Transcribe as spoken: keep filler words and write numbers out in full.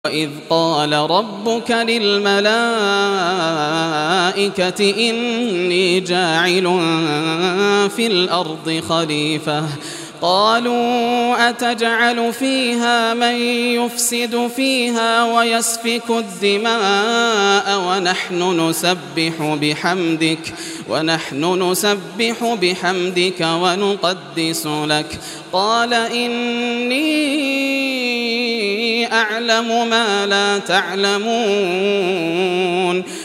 وَإِذْ قَالَ رَبُّكَ لِلْمَلَائِكَةِ إِنِّي جَاعِلٌ فِي الْأَرْضِ خَلِيفَةً قَالُوا أَتَجْعَلُ فِيهَا مَن يُفْسِدُ فِيهَا وَيَسْفِكُ الدِّمَاءَ وَنَحْنُ نُسَبِّحُ بِحَمْدِكَ وَنَحْنُ نُسَبِّحُ بِحَمْدِكَ وَنُقَدِّسُ لَكَ قَالَ إِنِّي أَعْلَمُ مَا لَا تَعْلَمُونَ